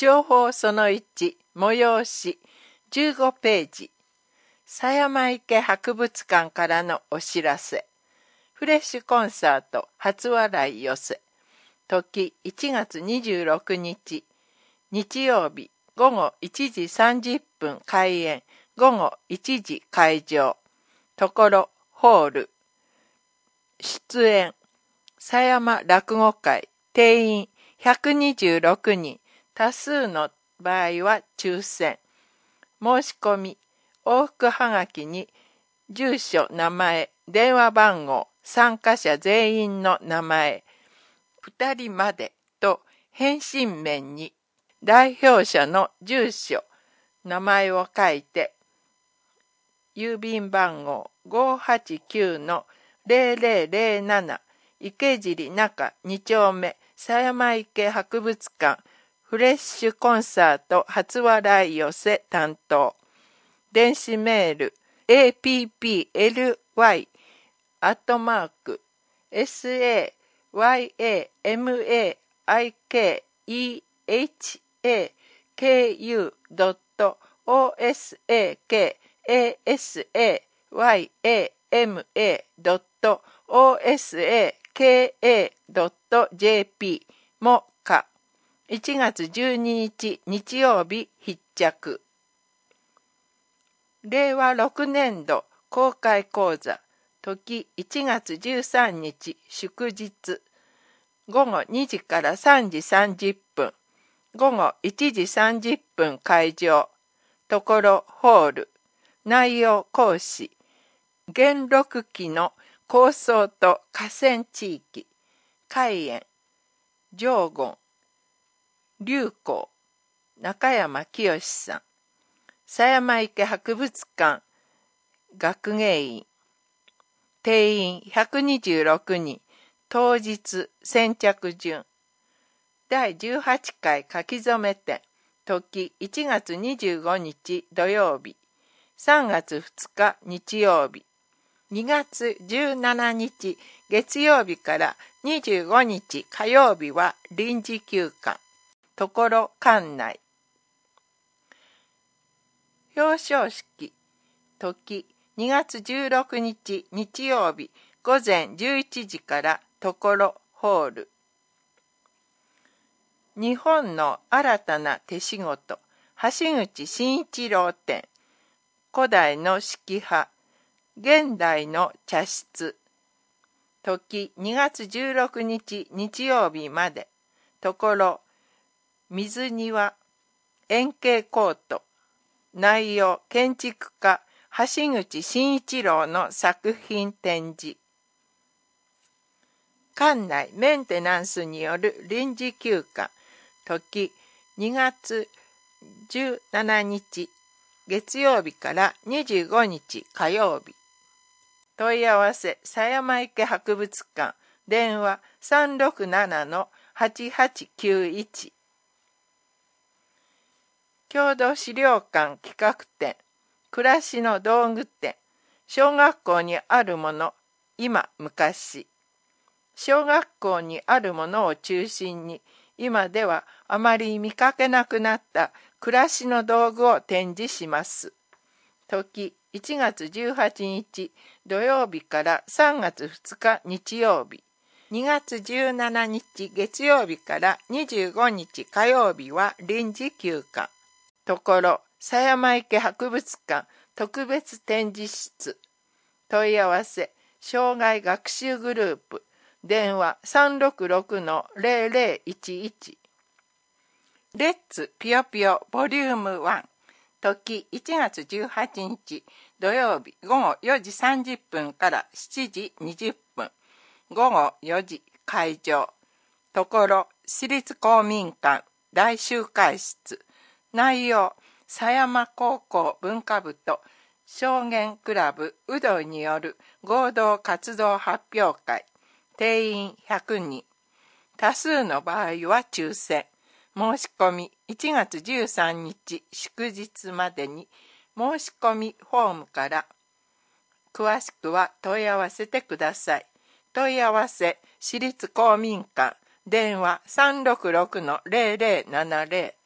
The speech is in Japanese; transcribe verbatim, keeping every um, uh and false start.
情報そのいち、催し、じゅうごページ。狭山池博物館からのお知らせ。フレッシュコンサート初笑い寄せ。時いちがつにじゅうろくにち、日曜日ごごいちじさんじゅっぷん開演、ごごいちじ会場。ところホール。出演、狭山落語会、定員ひゃくにじゅうろくにん、多数の場合は抽選。申し込み、往復はがきに住所、名前、電話番号、参加者全員の名前、ふたりまでと返信面に代表者の住所、名前を書いて、郵便番号 ごーはちきゅうのゼロゼロゼロなな 池尻中に丁目狭山池博物館フレッシュコンサート初笑い寄せ担当。電子メール エーピーピーエルワイ アットマーク サヤマイケーケーユー ドット オーエスエーケーエーエスエーワイエーエムエー ドット オーエスエーケーエー ドット ジェーピー もかいちがつじゅうににち日曜日必着。れいわろくねんど公開講座時いちがつじゅうさんにち祝日ごごにじからさんじさんじゅっぷんごごいちじさんじゅっぷん会場ところホール内容講師元禄期の構想と河川地域海縁上言龍光中山清さん狭山池博物館学芸員定員ひゃくにじゅうろくにん当日先着順だいじゅうはちかい書き初め展時いちがつにじゅうごにち土曜日さんがつふつか日曜日にがつじゅうしちにち月曜日からにじゅうごにち火曜日は臨時休館ところ館内表彰式時にがつじゅうろくにち日曜日ごぜんじゅういちじからところホール日本の新たな手仕事橋口真一郎展古代の式派現代の茶室時にがつじゅうろくにち日曜日までところ水庭円形コート内容建築家橋口真一郎の作品展示館内メンテナンスによる臨時休館時にがつじゅうしちにち月曜日からにじゅうごにち火曜日問い合わせ狭山池博物館電話 さんろくななのはちはちきゅういち郷土資料館企画展暮らしの道具店小学校にあるもの今昔小学校にあるものを中心に今ではあまり見かけなくなった暮らしの道具を展示します。時いちがつじゅうはちにち土曜日からさんがつふつか日曜日にがつじゅうしちにち月曜日からにじゅうごにち火曜日は臨時休館ところ狭山池博物館特別展示室問い合わせ障害学習グループ電話 さんろくろくのゼロゼロいちいちレッツピヨピヨボリュームワン時いちがつじゅうはちにち土曜日ごごよじさんじゅっぷんからしちじにじゅっぷんごごよじ会場ところ私立公民館大集会室内容狭山高校文化部と証言クラブうどいによる合同活動発表会定員ひゃくにん多数の場合は抽選申し込みいちがつじゅうさんにち祝日までに申し込みフォームから詳しくは問い合わせてください。問い合わせ私立公民館電話 さんろくろくのゼロゼロななゼロ